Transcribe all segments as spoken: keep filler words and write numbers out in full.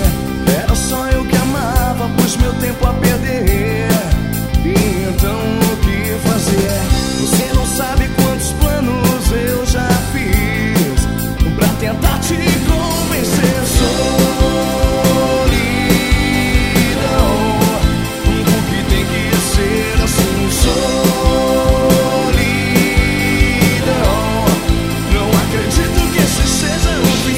Era só eu que amava, pus meu tempo a perder. E então o que fazer? Você não sabe quantos planos eu já fiz pra tentar te convencer. Solidão, o que tem que ser assim. Solidão, não acredito que esse seja o fim.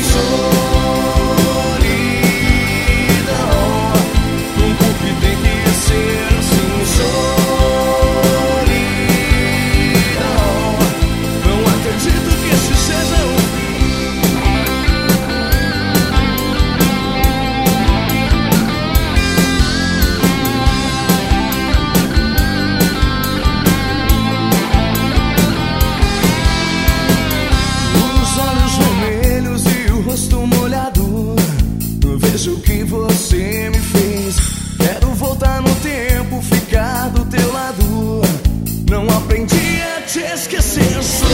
Solidão, o que tem que ser assim. Solidão, não acredito que esse seja o fim. Os olhos vermelhos e o rosto molhado, vejo o que você me fez. Quero voltar no tempo, ficar do teu lado. Não aprendi a te esquecer.